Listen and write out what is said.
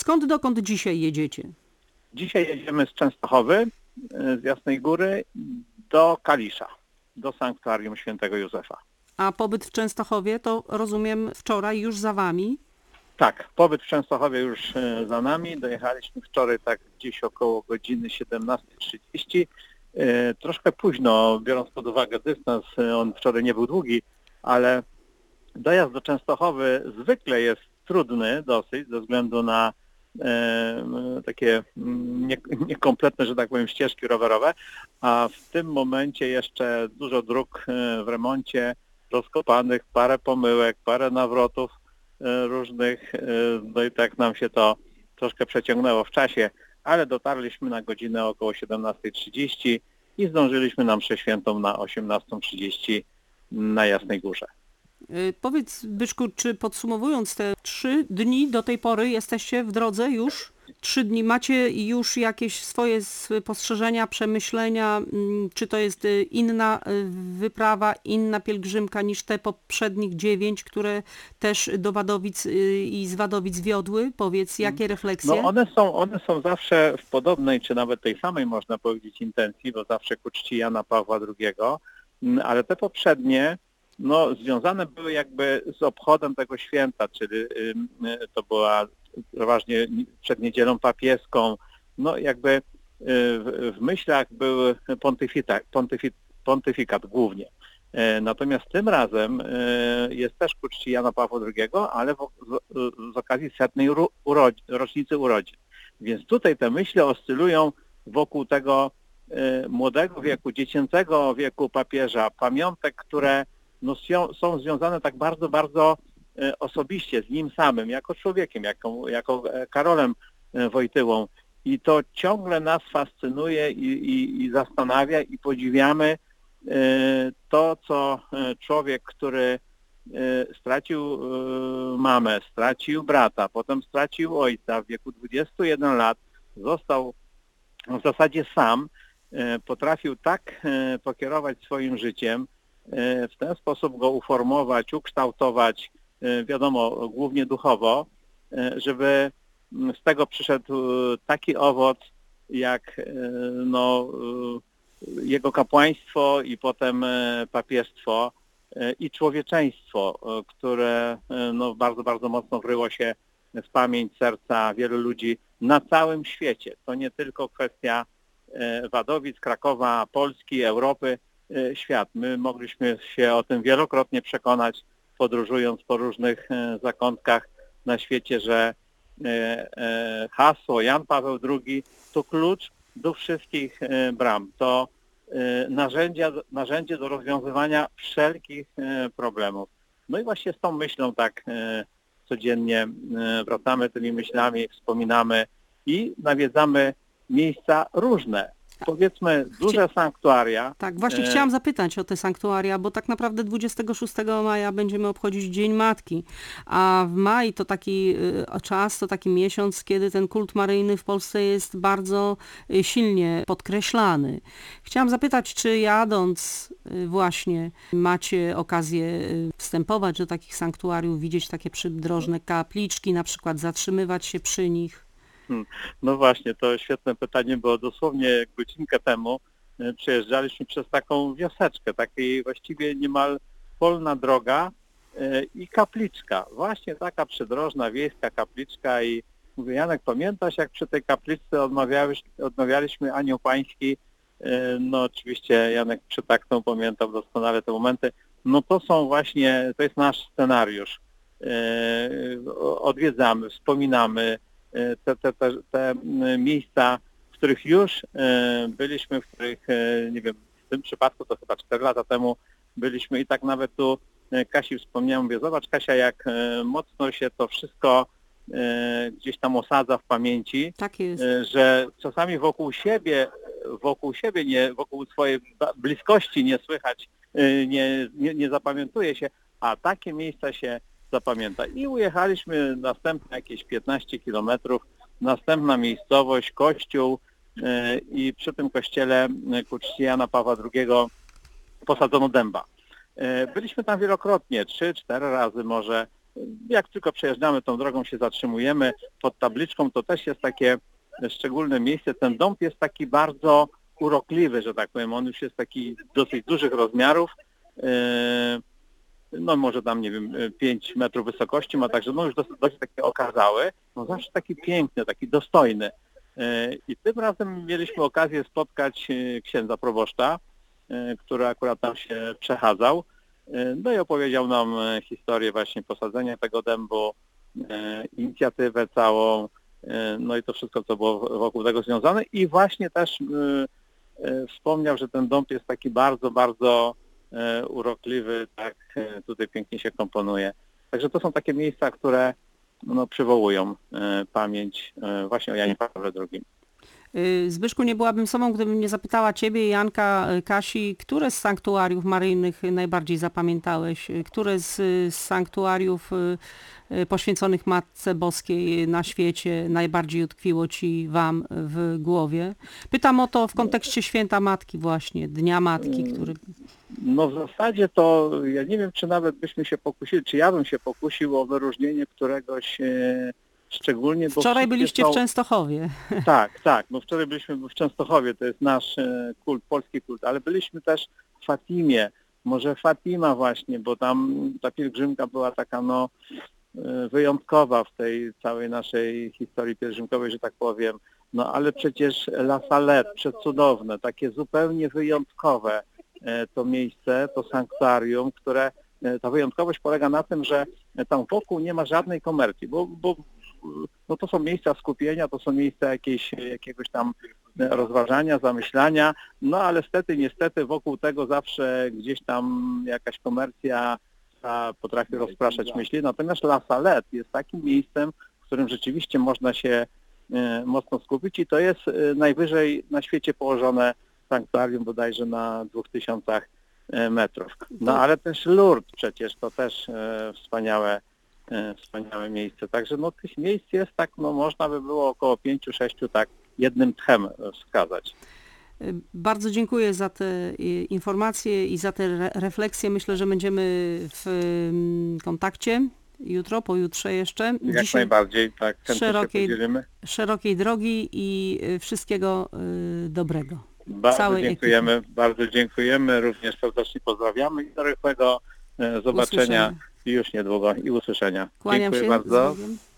dokąd dzisiaj jedziecie? Dzisiaj jedziemy z Częstochowy, z Jasnej Góry do Kalisza, do Sanktuarium Świętego Józefa. A pobyt w Częstochowie to rozumiem wczoraj już za wami? Tak, pobyt w Częstochowie już za nami. Dojechaliśmy wczoraj tak gdzieś około godziny 17:30. Troszkę późno, biorąc pod uwagę dystans, on wczoraj nie był długi, ale dojazd do Częstochowy zwykle jest trudny dosyć ze względu na takie niekompletne, że tak powiem, ścieżki rowerowe, a w tym momencie jeszcze dużo dróg w remoncie, rozkopanych, parę pomyłek, parę nawrotów różnych, no i tak nam się to troszkę przeciągnęło w czasie, ale dotarliśmy na godzinę około 17:30 i zdążyliśmy na mszę świętą na 18:30 na Jasnej Górze. Powiedz, Zbyszku, czy podsumowując te 3 dni do tej pory jesteście w drodze już? 3 dni. Macie już jakieś swoje spostrzeżenia, przemyślenia? Czy to jest inna wyprawa, inna pielgrzymka niż te poprzednich 9, które też do Wadowic i z Wadowic wiodły? Powiedz, jakie refleksje? No one są zawsze w podobnej, czy nawet tej samej, można powiedzieć, intencji, bo zawsze ku czci Jana Pawła II, ale te poprzednie związane były jakby z obchodem tego święta, czyli to była przeważnie przed niedzielą papieską, jakby w myślach był pontyfikat głównie. Natomiast tym razem jest też ku czci Jana Pawła II, ale z okazji 100. rocznicy urodzin. Więc tutaj te myśli oscylują wokół tego młodego wieku, dziecięcego wieku papieża, pamiątek, które są związane tak bardzo, bardzo osobiście z nim samym, jako człowiekiem, jako Karolem Wojtyłą. I to ciągle nas fascynuje i zastanawia i podziwiamy to, co człowiek, który stracił mamę, stracił brata, potem stracił ojca w wieku 21 lat, został w zasadzie sam, potrafił tak pokierować swoim życiem, w ten sposób go uformować, ukształtować, wiadomo, głównie duchowo, żeby z tego przyszedł taki owoc, jak jego kapłaństwo i potem papiestwo i człowieczeństwo, które bardzo, bardzo mocno wryło się w pamięć serca wielu ludzi na całym świecie. To nie tylko kwestia Wadowic, Krakowa, Polski, Europy, świat. My mogliśmy się o tym wielokrotnie przekonać, podróżując po różnych zakątkach na świecie, że hasło Jan Paweł II to klucz do wszystkich bram, to narzędzie do rozwiązywania wszelkich problemów. No i właśnie z tą myślą tak codziennie wracamy tymi myślami, wspominamy i nawiedzamy miejsca różne. Powiedzmy duże sanktuaria. Tak, właśnie chciałam zapytać o te sanktuaria, bo tak naprawdę 26 maja będziemy obchodzić Dzień Matki, a w maj to taki czas, to taki miesiąc, kiedy ten kult maryjny w Polsce jest bardzo silnie podkreślany. Chciałam zapytać, czy jadąc właśnie macie okazję wstępować do takich sanktuariów, widzieć takie przydrożne kapliczki, na przykład zatrzymywać się przy nich? No właśnie, to świetne pytanie, bo dosłownie godzinkę temu przejeżdżaliśmy przez taką wioseczkę, takiej właściwie niemal polna droga i kapliczka. Właśnie taka przydrożna, wiejska kapliczka i mówię, Janek, pamiętasz, jak przy tej kapliczce odmawialiśmy Anioł Pański? No oczywiście Janek przytaknął, pamiętam doskonale te momenty. No to są właśnie, to jest nasz scenariusz. Odwiedzamy, wspominamy te miejsca, w których już byliśmy, w których, nie wiem, w tym przypadku to chyba 4 lata temu byliśmy i tak nawet tu Kasi wspomniałem, mówię, zobacz Kasia, jak mocno się to wszystko gdzieś tam osadza w pamięci, tak jest, że czasami wokół siebie, wokół swojej bliskości nie słychać, nie zapamiętuje się, a takie miejsca się zapamięta. I ujechaliśmy następne jakieś 15 kilometrów, następna miejscowość, kościół i przy tym kościele ku czci Jana Pawła II posadzono dęba. Byliśmy tam wielokrotnie, 3-4 razy może jak tylko przejeżdżamy tą drogą, się zatrzymujemy pod tabliczką, to też jest takie szczególne miejsce. Ten dąb jest taki bardzo urokliwy, że tak powiem. On już jest taki dosyć dużych rozmiarów. No może tam, nie wiem, 5 metrów wysokości ma, także no już dosyć taki okazały. No zawsze taki piękny, taki dostojny. I tym razem mieliśmy okazję spotkać księdza proboszcza, który akurat tam się przechadzał. No i opowiedział nam historię właśnie posadzenia tego dębu, inicjatywę całą, no i to wszystko, co było wokół tego związane. I właśnie też wspomniał, że ten dąb jest taki bardzo, bardzo urokliwy, tak tutaj pięknie się komponuje. Także to są takie miejsca, które no, przywołują pamięć właśnie o Janie Pawle II. Zbyszku, nie byłabym sobą, gdybym nie zapytała Ciebie, Janka, Kasi, które z sanktuariów maryjnych najbardziej zapamiętałeś? Które z sanktuariów poświęconych Matce Boskiej na świecie najbardziej utkwiło Wam w głowie? Pytam o to w kontekście Święta Matki właśnie, Dnia Matki, który... No w zasadzie to ja nie wiem, czy nawet byśmy się pokusili, czy ja bym się pokusił o wyróżnienie któregoś szczególnie, bo Wczoraj byliście w Częstochowie. Tak, no wczoraj byliśmy w Częstochowie, to jest nasz kult, polski kult, ale byliśmy też w Fatimie, może Fatima właśnie, bo tam ta pielgrzymka była taka no wyjątkowa w tej całej naszej historii pielgrzymkowej, że tak powiem, no ale przecież La Salette, przecudowne, takie zupełnie wyjątkowe to miejsce, to sanktuarium, które, ta wyjątkowość polega na tym, że tam wokół nie ma żadnej komercji, bo no to są miejsca skupienia, to są miejsca jakiegoś tam rozważania, zamyślania, no ale niestety wokół tego zawsze gdzieś tam jakaś komercja potrafi rozpraszać myśli, natomiast La Salette jest takim miejscem, w którym rzeczywiście można się mocno skupić i to jest najwyżej na świecie położone sanktuarium bodajże na 2000 metrów. No ale też Lourdes przecież to też wspaniałe miejsce. Także no tych miejsc jest tak, no można by było około 5-6 tak jednym tchem wskazać. Bardzo dziękuję za te informacje i za te refleksje. Myślę, że będziemy w kontakcie jutro, pojutrze jeszcze. Jak dzisiaj najbardziej, tak, chętnie się podzielimy. Szerokiej drogi i wszystkiego dobrego. Bardzo dziękujemy, również serdecznie pozdrawiamy i do rychłego zobaczenia już niedługo i usłyszenia. Kłaniam Dziękuję się bardzo.